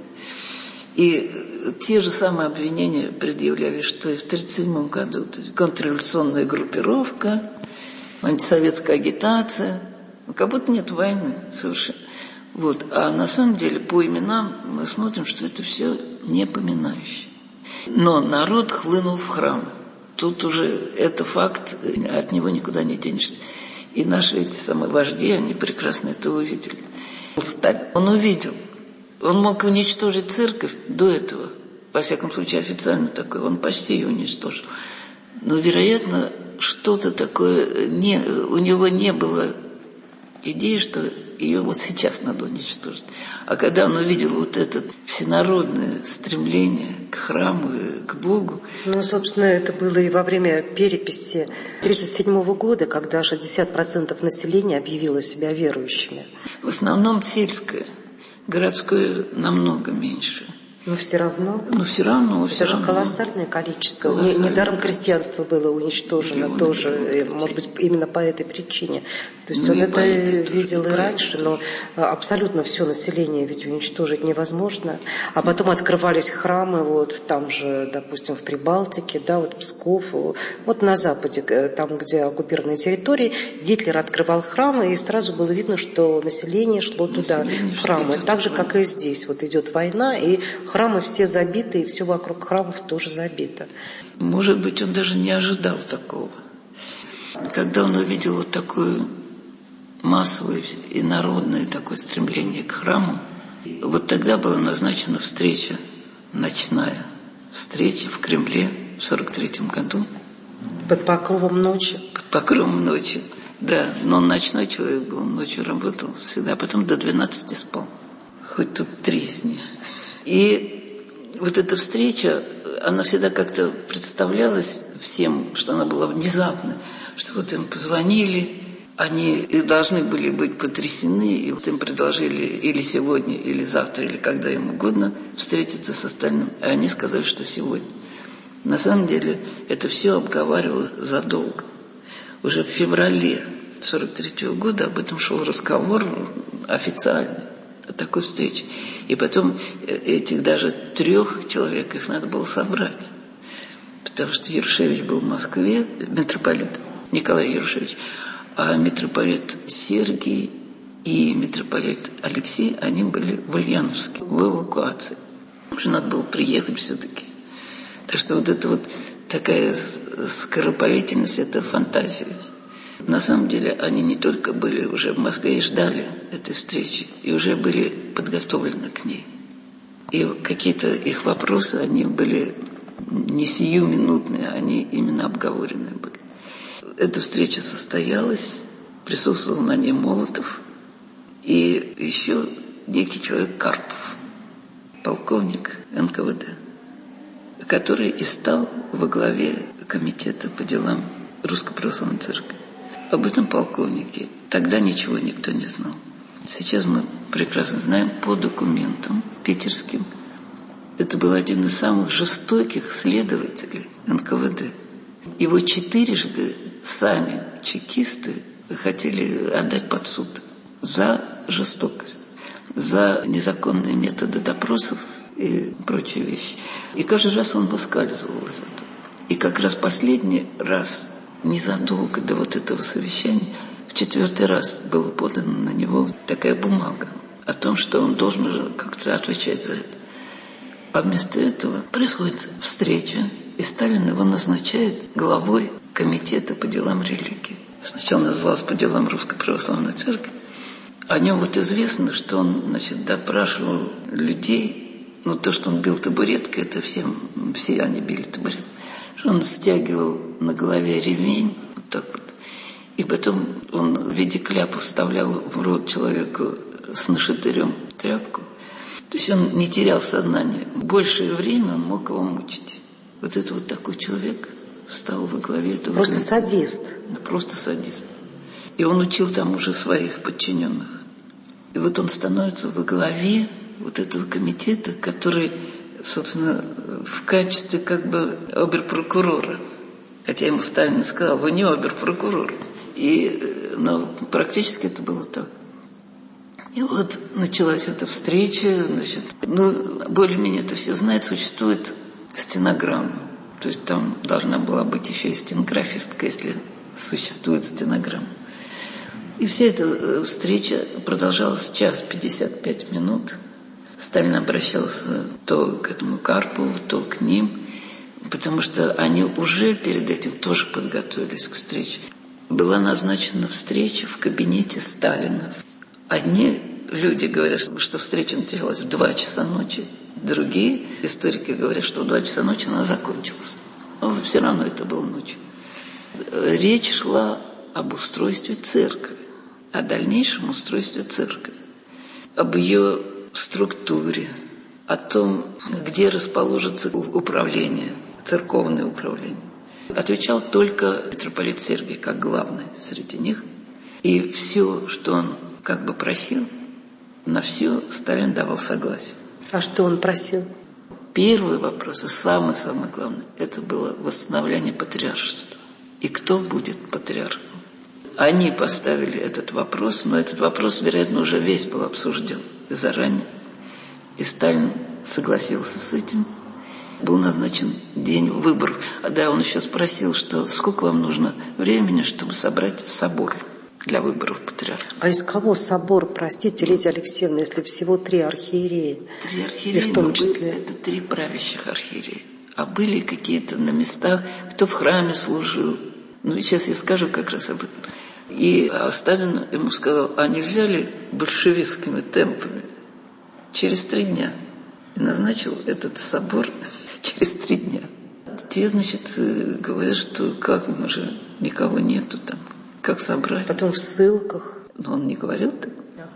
И те же самые обвинения предъявляли, что и в тридцать седьмом году. То есть контрреволюционная группировка, антисоветская агитация. Ну, как будто нет войны совершенно. Вот. А на самом деле по именам мы смотрим, что это все непоминающее. Но народ хлынул в храмы. Тут уже это факт, от него никуда не денешься. И наши эти самые вожди, они прекрасно это увидели. Сталин, он увидел. Он мог уничтожить церковь до этого. Во всяком случае, официально такое. Он почти ее уничтожил. Но, вероятно, что-то такое... Не, у него не было идеи, что ее вот сейчас надо уничтожить. А когда он увидел вот это всенародное стремление к храму, к Богу... Ну, собственно, это было и во время переписи тридцать седьмого года, когда шестьдесят процентов населения объявило себя верующими. В основном сельское, городское намного меньше. Но все равно. Но все равно. Это все же равно. колоссальное количество. Колоссальное. Недаром крестьянство было уничтожено Его тоже, может быть, именно по этой причине. То есть ну, он это видел и раньше, но абсолютно все население ведь уничтожить невозможно. А потом открывались храмы, вот там же, допустим, в Прибалтике, да, вот Псков, вот на Западе, там, где оккупированные территории, Гитлер открывал храмы, и сразу было видно, что население шло туда, население в храмы. Так же, как и здесь. Вот идет война, и храмы все забиты, и все вокруг храмов тоже забито. Может быть, он даже не ожидал такого. Когда он увидел вот такое массовое и народное такое стремление к храму, вот тогда была назначена встреча, ночная встреча в Кремле в сорок третьем году. Под покровом ночи? Под покровом ночи, да. Но он ночной человек был, он ночью работал всегда, а потом до двенадцати спал. Хоть тут тресни. И вот эта встреча, она всегда как-то представлялась всем, что она была внезапной, что вот им позвонили, они и должны были быть потрясены, и вот им предложили или сегодня, или завтра, или когда им угодно встретиться с остальным, и они сказали, что сегодня. На самом деле это все обговаривалось задолго. Уже в феврале сорок третьего года об этом шел разговор официальный, о такой встрече. И потом этих даже трех человек, их надо было собрать. Потому что Ярушевич был в Москве, митрополит Николай Ярушевич, а митрополит Сергий и митрополит Алексей, они были в Ульяновске, в эвакуации. Уже надо было приехать все-таки. Так что вот это вот такая скоропалительность, это фантазия. на самом деле они не только были уже в Москве и ждали этой встречи, и уже были подготовлены к ней. И какие-то их вопросы, они были не сиюминутные, они именно обговоренные были. Эта встреча состоялась, присутствовал на ней Молотов и еще некий человек Карпов, полковник эн ка вэ дэ, который и стал во главе комитета по делам Русской Православной Церкви. Об этом полковнике тогда ничего никто не знал. Сейчас мы прекрасно знаем по документам питерским. Это был один из самых жестоких следователей эн ка вэ дэ. Его четырежды сами чекисты хотели отдать под суд за жестокость, за незаконные методы допросов и прочие вещи. И каждый раз он выскальзывал из этого. И как раз последний раз, незадолго до вот этого совещания, в четвертый раз была подана на него такая бумага о том, что он должен уже как-то отвечать за это. А вместо этого происходит встреча, и Сталин его назначает главой комитета по делам религии. Сначала назывался по делам Русской Православной Церкви. О нем вот известно, что он, значит, допрашивал людей. Ну, то, что он бил табуреткой, это всем, все они били табуреткой. Что он стягивал на голове ремень, вот так вот. И потом он в виде кляпа вставлял в рот человеку с нашатырем тряпку. То есть он не терял сознание. Большее время он мог его мучить. Вот это вот такой человек встал во главе этого. Просто садист. Просто садист. И он учил там уже своих подчиненных. И вот он становится во главе вот этого комитета, который, собственно, в качестве как бы оберпрокурора. Хотя ему Сталин сказал: вы не оберпрокурор. И, но практически это было так. И вот началась эта встреча, значит, ну, более-менее это все знают, существует стенограмма. То есть там должна была быть еще и стенографистка, если существует стенограмма. И вся эта встреча продолжалась час пятьдесят пять минут. Сталин обращался то к этому Карпову, то к ним, потому что они уже перед этим тоже подготовились к встрече. Была назначена встреча в кабинете Сталина. Одни люди говорят, что встреча началась в два часа ночи, другие историки говорят, что в два часа ночи она закончилась. Но все равно это было ночью. Речь шла об устройстве церкви, о дальнейшем устройстве церкви, об ее структуре, о том, где расположится управление, церковное управление. Отвечал только митрополит Сергий, как главный среди них. И все, что он как бы просил, на все Сталин давал согласие. А что он просил? Первый вопрос, и самый-самый главный, это было восстановление патриаршества. И кто будет патриархом? Они поставили этот вопрос, но этот вопрос, вероятно, уже весь был обсужден заранее. И Сталин согласился с этим. Был назначен день выборов. А да, он еще спросил, что сколько вам нужно времени, чтобы собрать собор для выборов патриарха. А из кого собор, простите, Лидия Алексеевна, если всего три архиереи? Три архиереи, и в том числе... это три правящих архиереи. А были какие-то на местах, кто в храме служил. Ну, сейчас я скажу как раз об этом. И Сталин ему сказал: а нельзя ли большевистскими темпами через три дня? И назначил этот собор через три дня. Те, значит, говорят, что как, мы же никого нету там, как собрать. Потом в ссылках. Но он не говорил так.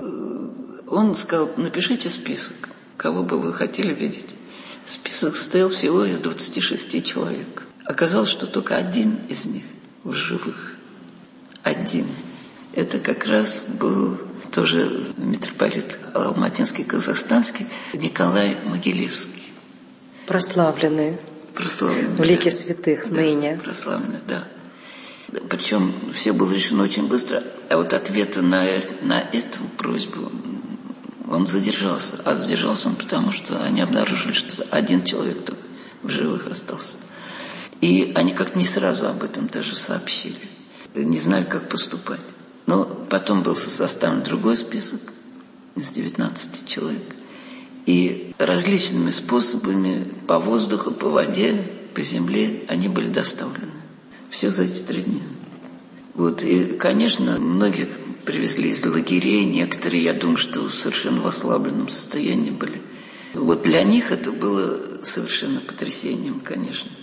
Он сказал: напишите список, кого бы вы хотели видеть. Список состоял всего из двадцати шести человек. Оказалось, что только один из них в живых. Один. Это как раз был тоже митрополит алматинский, казахстанский Николай Могилевский. Прославленный. Прославленный. В лике святых да, ныне. Прославленный, да. Причем все было решено очень быстро, а вот ответа на, на эту просьбу он задержался. А задержался он потому, что они обнаружили, что один человек только в живых остался. И они как-то не сразу об этом даже сообщили. Не знали, как поступать. Но потом был составлен другой список из девятнадцати человек. И различными способами по воздуху, по воде, по земле они были доставлены. Все за эти три дня. Вот, и, конечно, многих привезли из лагерей, некоторые, я думаю, что в совершенно ослабленном состоянии были. Вот для них это было совершенно потрясением, конечно.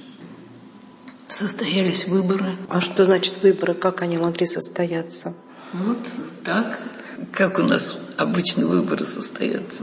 Состоялись выборы. А что значит выборы? Как они могли состояться? Вот так, как у нас обычно выборы состоятся.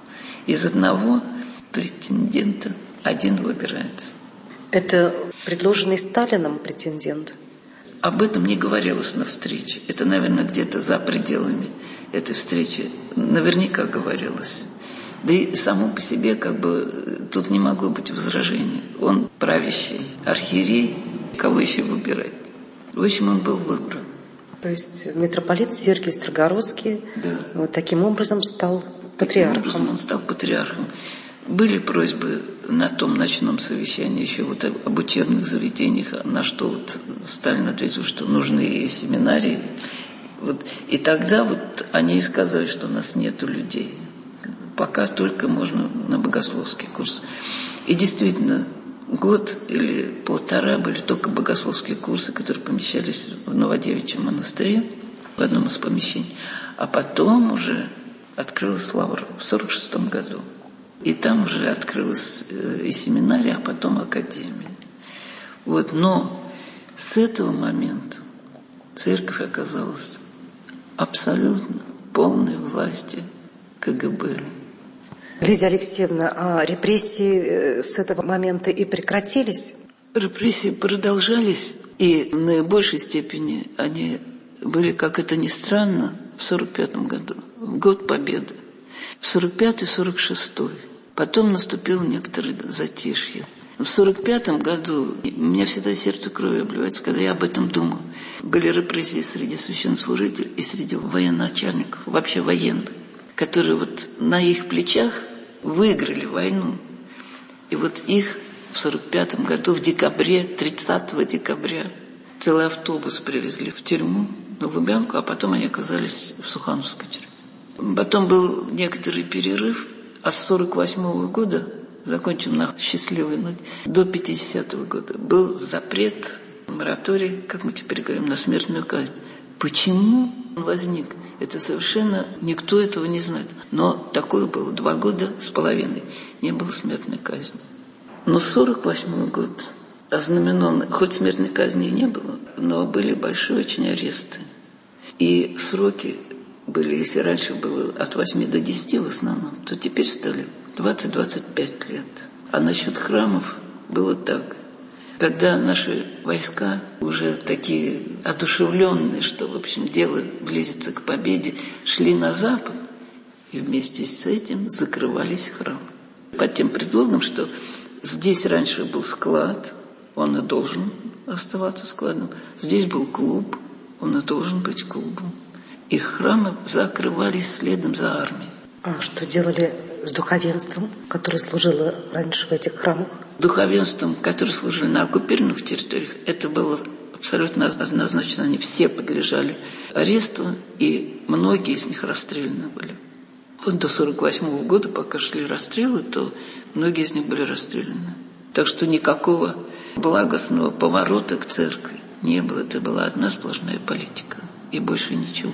Из одного претендента один выбирается. Это предложенный Сталином претендент? Об этом не говорилось на встрече. Это, наверное, где-то за пределами этой встречи наверняка говорилось. Да и само по себе как бы тут не могло быть возражения. Он правящий архиерей, кого еще выбирать? В общем, он был выбран. То есть митрополит Сергий Строгородский, да, вот таким образом стал патриархом. Таким образом он стал патриархом. Были просьбы на том ночном совещании еще вот об учебных заведениях, на что вот Сталин ответил, что нужны и семинарии. Вот. И тогда вот они и сказали, что у нас нету людей. Пока только можно на богословский курс. И действительно, год или полтора были только богословские курсы, которые помещались в Новодевичьем монастыре, в одном из помещений. А потом уже открылась Лавра в сорок шестом году. И там уже открылась и семинария, а потом академия. Вот. Но с этого момента церковь оказалась абсолютно в полной власти ка гэ бэ. Лидия Алексеевна, а репрессии с этого момента и прекратились? Репрессии продолжались, и в наибольшей степени они были, как это ни странно, в сорок пятом году, в год Победы. В сорок пятый — сорок шестой. Потом наступило некоторое затишье. В сорок пятом году у меня всегда сердце кровью обливается, когда я об этом думаю. Были репрессии среди священнослужителей и среди военачальников, вообще военных, которые вот на их плечах выиграли войну. И вот их в сорок пятом году, в декабре, тридцатого декабря, целый автобус привезли в тюрьму на Лубянку, а потом они оказались в Сухановской тюрьме. Потом был некоторый перерыв, а с сорок восьмого года, закончим на счастливой ноте, до пятидесятого года был запрет, мораторий, как мы теперь говорим, на смертную казнь. Почему он возник? Это совершенно никто этого не знает. Но такое было два года с половиной. Не было смертной казни. Но сорок восьмой год ознаменован, хоть смертной казни и не было, но были большие очень аресты. И сроки были, если раньше было от восьми до десяти в основном, то теперь стали двадцать-двадцать пять лет. А насчет храмов было так. Когда наши войска уже такие одушевленные, что, в общем, дело близится к победе, шли на запад, и вместе с этим закрывались храмы. Под тем предлогом, что здесь раньше был склад, он и должен оставаться складом. Здесь был клуб, он и должен быть клубом. И храмы закрывались следом за армией. А что делали с духовенством, которое служило раньше в этих храмах? Духовенством, которое служило на оккупированных территориях, это было абсолютно однозначно. Они все подлежали аресту, и многие из них расстреляны были. Вот до сорок восьмого года, пока шли расстрелы, то многие из них были расстреляны. Так что никакого благостного поворота к церкви не было. Это была одна сплошная политика, и больше ничего.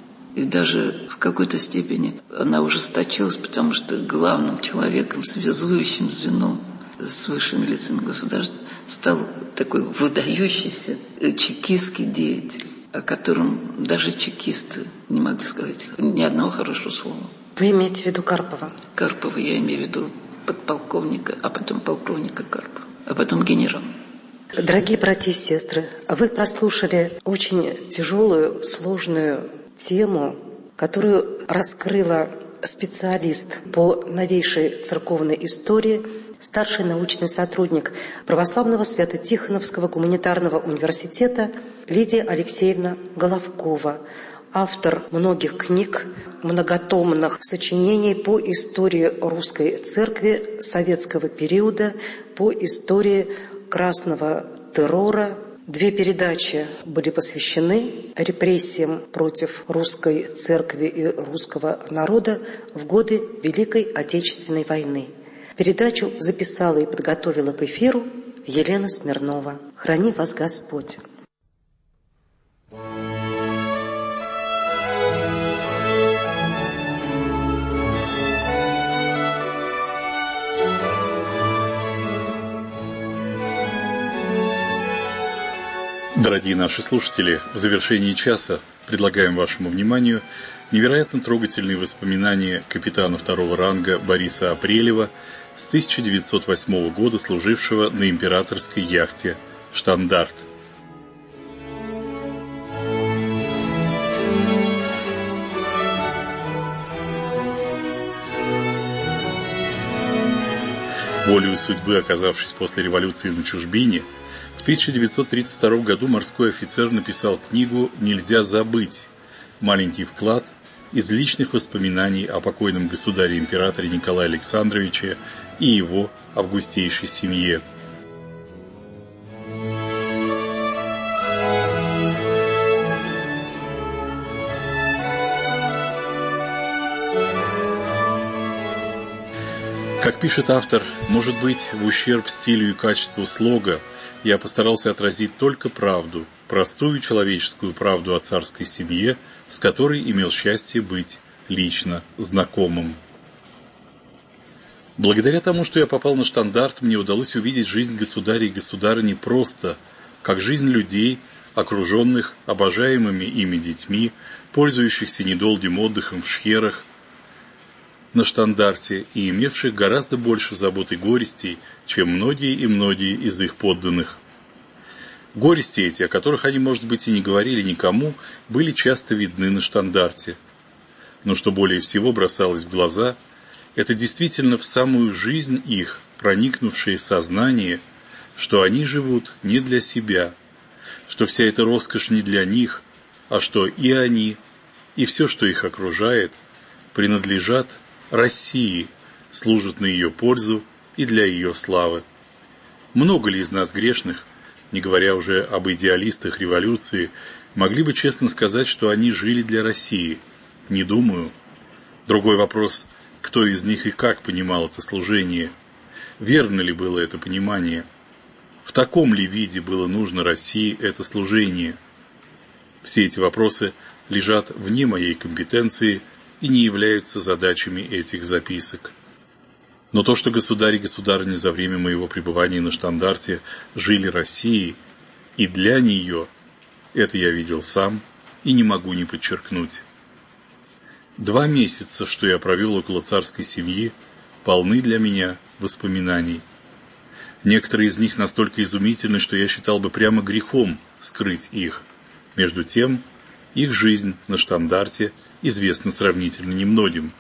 И даже в какой-то степени она ужесточилась, потому что главным человеком, связующим звеном с высшими лицами государства стал такой выдающийся чекистский деятель, о котором даже чекисты не могли сказать ни одного хорошего слова. Вы имеете в виду Карпова? Карпова, я имею в виду подполковника, а потом полковника Карпова, а потом генерала. Дорогие братья и сестры, вы прослушали очень тяжелую, сложную тему, которую раскрыла специалист по новейшей церковной истории, старший научный сотрудник Православного Свято-Тихоновского гуманитарного университета Лидия Алексеевна Головкова, автор многих книг, многотомных сочинений по истории русской церкви советского периода, по истории красного террора. Две передачи были посвящены репрессиям против русской церкви и русского народа в годы Великой Отечественной войны. Передачу записала и подготовила к эфиру Елена Смирнова. Храни вас Господь! Дорогие наши слушатели, в завершении часа предлагаем вашему вниманию невероятно трогательные воспоминания капитана второго ранга Бориса Апрелева с тысяча девятьсот восьмого года, служившего на императорской яхте «Штандарт». Волею судьбы, оказавшись после революции на чужбине, в тысяча девятьсот тридцать втором году морской офицер написал книгу «Нельзя забыть», маленький вклад из личных воспоминаний о покойном государе-императоре Николае Александровиче и его августейшей семье. Как пишет автор, может быть, в ущерб стилю и качеству слога я постарался отразить только правду, простую человеческую правду о царской семье, с которой имел счастье быть лично знакомым. Благодаря тому, что я попал на Штандарт, мне удалось увидеть жизнь государя и государыни просто, как жизнь людей, окруженных обожаемыми ими детьми, пользующихся недолгим отдыхом в шхерах на Штандарте и имевших гораздо больше забот и горестей, чем многие и многие из их подданных. Горести эти, о которых они, может быть, и не говорили никому, были часто видны на Штандарте. Но что более всего бросалось в глаза, это действительно в самую жизнь их проникнувшее сознание, что они живут не для себя, что вся эта роскошь не для них, а что и они, и все, что их окружает, принадлежат России, служат на ее пользу и для ее славы. Много ли из нас грешных, не говоря уже об идеалистах революции, могли бы честно сказать, что они жили для России? Не думаю. Другой вопрос, кто из них и как понимал это служение? Верно ли было это понимание? В таком ли виде было нужно России это служение? Все эти вопросы лежат вне моей компетенции и не являются задачами этих записок. Но то, что государь и государыня за время моего пребывания на Штандарте жили Россией и для нее, это я видел сам и не могу не подчеркнуть. Два месяца, что я провел около царской семьи, полны для меня воспоминаний. Некоторые из них настолько изумительны, что я считал бы прямо грехом скрыть их. Между тем, их жизнь на Штандарте известна сравнительно немногим.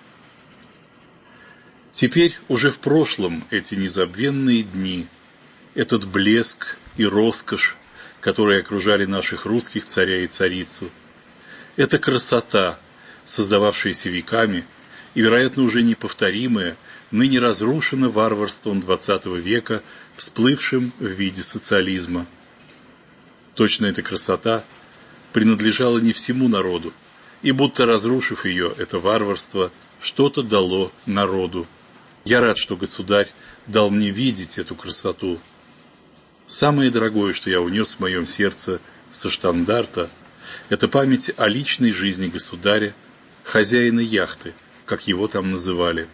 Теперь уже в прошлом эти незабвенные дни, этот блеск и роскошь, которые окружали наших русских царя и царицу, эта красота, создававшаяся веками и, вероятно, уже неповторимая, ныне разрушена варварством двадцатого века, всплывшим в виде социализма. Точно эта красота принадлежала не всему народу, и будто разрушив ее, это варварство что-то дало народу. Я рад, что государь дал мне видеть эту красоту. Самое дорогое, что я унес в моем сердце со Штандарта, это память о личной жизни государя, хозяина яхты, как его там называли.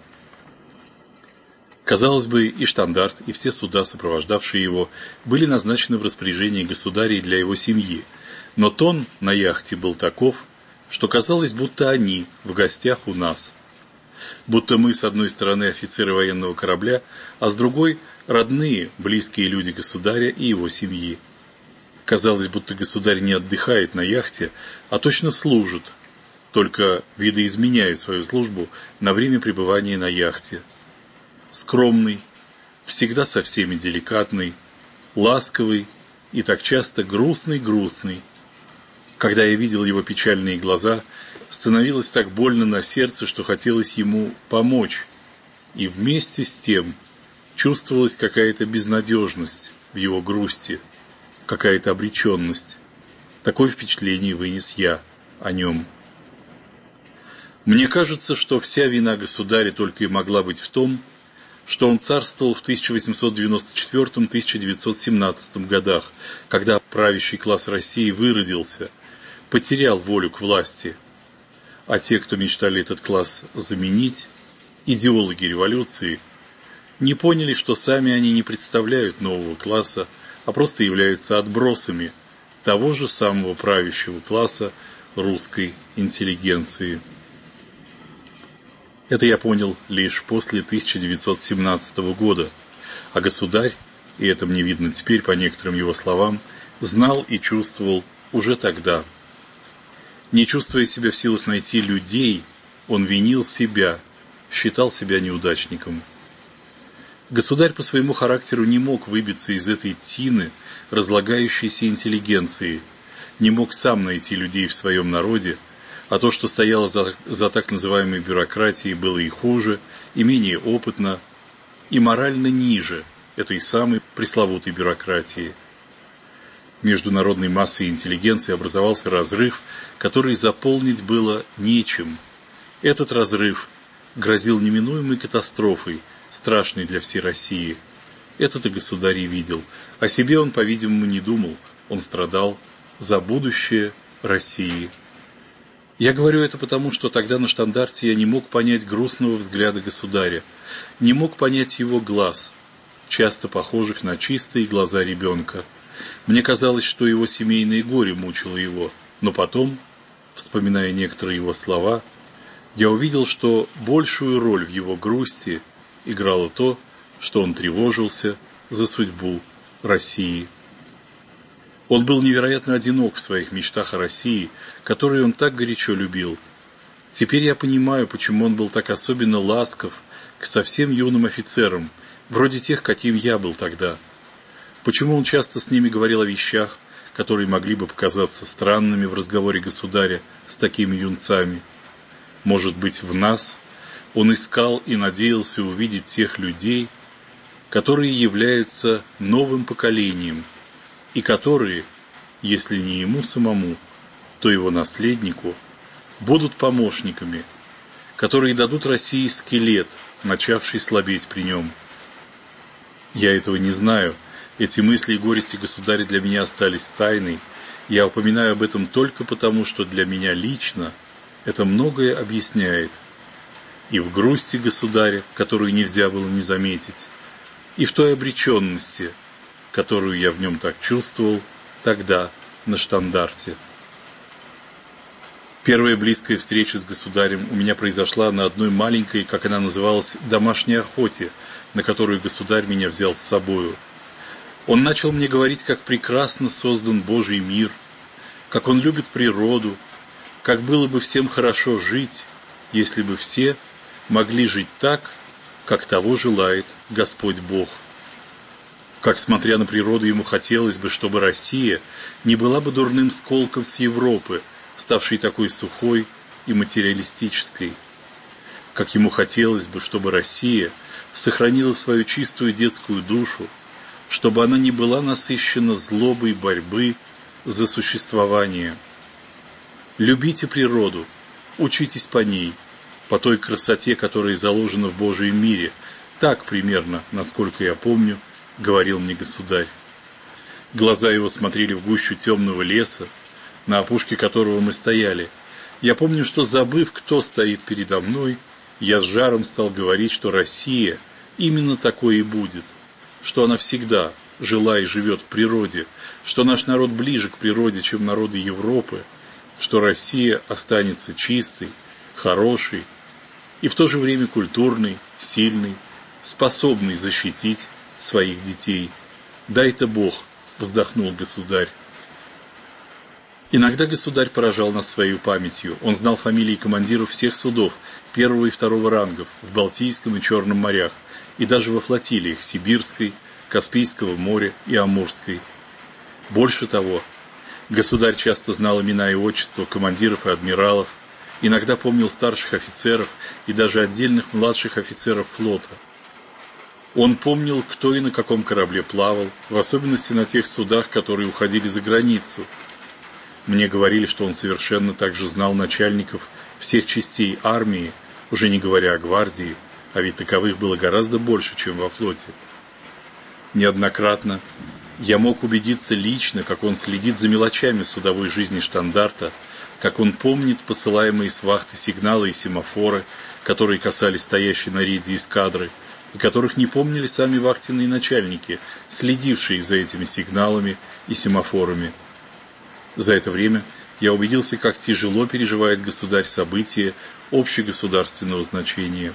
Казалось бы, и Штандарт, и все суда, сопровождавшие его, были назначены в распоряжение государя для его семьи, но тон на яхте был таков, что казалось, будто они в гостях у нас. Будто мы, с одной стороны, офицеры военного корабля, а с другой – родные, близкие люди государя и его семьи. Казалось, будто государь не отдыхает на яхте, а точно служит, только видоизменяет свою службу на время пребывания на яхте. Скромный, всегда со всеми деликатный, ласковый и так часто грустный-грустный. Когда я видел его печальные глаза, становилось так больно на сердце, что хотелось ему помочь, и вместе с тем чувствовалась какая-то безнадежность в его грусти, какая-то обреченность. Такое впечатление вынес я о нем. Мне кажется, что вся вина государя только и могла быть в том, что он царствовал в тысяча восемьсот девяносто четвёртом — тысяча девятьсот семнадцатом годах, когда правящий класс России выродился, потерял волю к власти, а те, кто мечтали этот класс заменить, идеологи революции, не поняли, что сами они не представляют нового класса, а просто являются отбросами, того же самого правящего класса русской интеллигенции. Это я понял лишь после тысяча девятьсот семнадцатого года, а государь, и это мне видно теперь по некоторым его словам, знал и чувствовал уже тогда. Не чувствуя себя в силах найти людей, он винил себя, считал себя неудачником. Государь по своему характеру не мог выбиться из этой тины разлагающейся интеллигенции, не мог сам найти людей в своем народе, а то, что стояло за, за так называемой бюрократией, было и хуже, и менее опытно, и морально ниже этой самой пресловутой бюрократии. Между народной массой и интеллигенцией образовался разрыв, который заполнить было нечем. Этот разрыв грозил неминуемой катастрофой, страшной для всей России. Это-то государь и видел. О себе он, по-видимому, не думал. Он страдал за будущее России. Я говорю это потому, что тогда на штандарте я не мог понять грустного взгляда государя, не мог понять его глаз, часто похожих на чистые глаза ребенка. Мне казалось, что его семейное горе мучило его, но потом, вспоминая некоторые его слова, я увидел, что большую роль в его грусти играло то, что он тревожился за судьбу России. Он был невероятно одинок в своих мечтах о России, которые он так горячо любил. Теперь я понимаю, почему он был так особенно ласков к совсем юным офицерам, вроде тех, каким я был тогда. Почему он часто с ними говорил о вещах, которые могли бы показаться странными в разговоре государя с такими юнцами. Может быть, в нас он искал и надеялся увидеть тех людей, которые являются новым поколением, и которые, если не ему самому, то его наследнику, будут помощниками, которые дадут России скелет, начавший слабеть при нем. Я этого не знаю, эти мысли и горести государя для меня остались тайной, я упоминаю об этом только потому, что для меня лично это многое объясняет. И в грусти государя, которую нельзя было не заметить, и в той обреченности, которую я в нем так чувствовал тогда на штандарте. Первая близкая встреча с государем у меня произошла на одной маленькой, как она называлась, домашней охоте, на которую государь меня взял с собою. Он начал мне говорить, как прекрасно создан Божий мир, как он любит природу, как было бы всем хорошо жить, если бы все могли жить так, как того желает Господь Бог. Как, смотря на природу, ему хотелось бы, чтобы Россия не была бы дурным сколком с Европы, ставшей такой сухой и материалистической. Как ему хотелось бы, чтобы Россия сохранила свою чистую детскую душу, чтобы она не была насыщена злобой борьбы за существование. Любите природу, учитесь по ней, по той красоте, которая заложена в Божьем мире. Так примерно, насколько я помню, говорил мне государь. Глаза его смотрели в гущу темного леса, на опушке которого мы стояли. Я помню, что, забыв, кто стоит передо мной, я с жаром стал говорить, что Россия именно такой и будет, что она всегда жила и живет в природе, что наш народ ближе к природе, чем народы Европы, что Россия останется чистой, хорошей и в то же время культурной, сильной, способной защитить своих детей. «Дай-то Бог», — вздохнул государь. Иногда государь поражал нас своей памятью. Он знал фамилии командиров всех судов первого и второго рангов в Балтийском и Черном морях, и даже во флотилиях Сибирской, Каспийского моря и Амурской. Больше того, государь часто знал имена и отчества командиров и адмиралов, иногда помнил старших офицеров и даже отдельных младших офицеров флота. Он помнил, кто и на каком корабле плавал, в особенности на тех судах, которые уходили за границу. Мне говорили, что он совершенно также знал начальников всех частей армии, уже не говоря о гвардии, а ведь таковых было гораздо больше, чем во флоте. Неоднократно я мог убедиться лично, как он следит за мелочами судовой жизни штандарта, как он помнит посылаемые с вахты сигналы и семафоры, которые касались стоящей на рейде эскадры, и которых не помнили сами вахтенные начальники, следившие за этими сигналами и семафорами. За это время я убедился, как тяжело переживает государь события общегосударственного значения.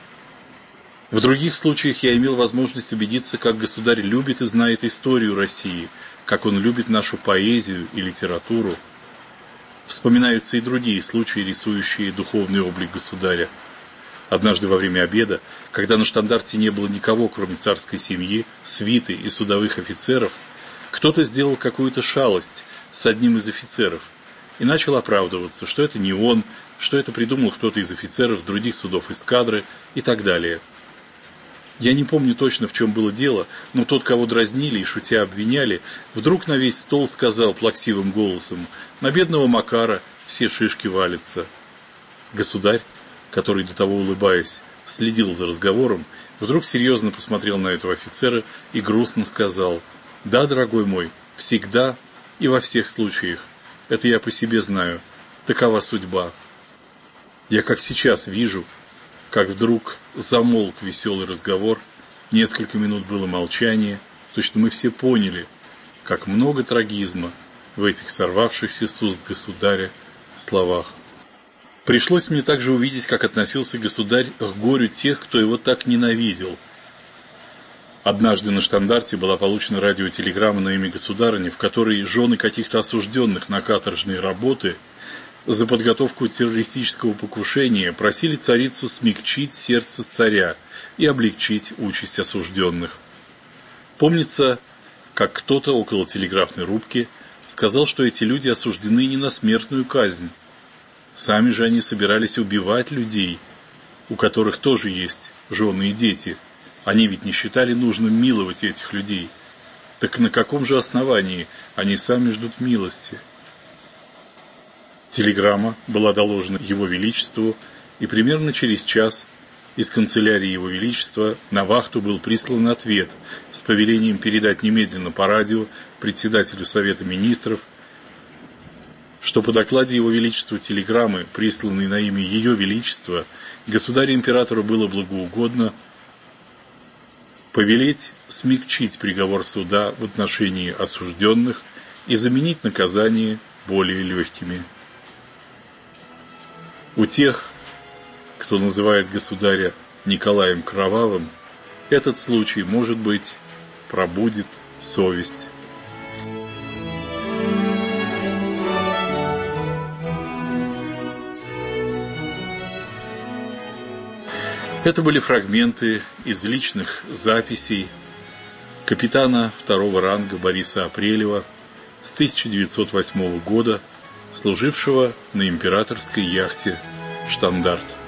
В других случаях я имел возможность убедиться, как государь любит и знает историю России, как он любит нашу поэзию и литературу. Вспоминаются и другие случаи, рисующие духовный облик государя. Однажды во время обеда, когда на штандарте не было никого, кроме царской семьи, свиты и судовых офицеров, кто-то сделал какую-то шалость с одним из офицеров и начал оправдываться, что это не он, что это придумал кто-то из офицеров с других судов эскадры и так далее. Я не помню точно, в чем было дело, но тот, кого дразнили и шутя обвиняли, вдруг на весь стол сказал плаксивым голосом: «На бедного Макара все шишки валятся». Государь, который до того, улыбаясь, следил за разговором, вдруг серьезно посмотрел на этого офицера и грустно сказал: «Да, дорогой мой, всегда и во всех случаях. Это я по себе знаю. Такова судьба». Я как сейчас вижу, как вдруг замолк веселый разговор, несколько минут было молчание, точно мы все поняли, как много трагизма в этих сорвавшихся с уст государя словах. Пришлось мне также увидеть, как относился государь к горю тех, кто его так ненавидел. Однажды на штандарте была получена радиотелеграмма на имя государыни, в которой жены каких-то осужденных на каторжные работы за подготовку террористического покушения просили царицу смягчить сердце царя и облегчить участь осужденных. Помнится, как кто-то около телеграфной рубки сказал, что эти люди осуждены не на смертную казнь. Сами же они собирались убивать людей, у которых тоже есть жены и дети. Они ведь не считали нужным миловать этих людей. Так на каком же основании они сами ждут милости? Телеграмма была доложена Его Величеству, и примерно через час из канцелярии Его Величества на вахту был прислан ответ с повелением передать немедленно по радио председателю Совета Министров, что по докладе Его Величества телеграммы, присланной на имя Ее Величества, государю-императору было благоугодно повелеть смягчить приговор суда в отношении осужденных и заменить наказание более легкими. У тех, кто называет государя Николаем Кровавым, этот случай, может быть, пробудит совесть. Это были фрагменты из личных записей капитана второго ранга Бориса Апрелева с тысяча девятьсот восьмого года, служившего на императорской яхте «Штандарт».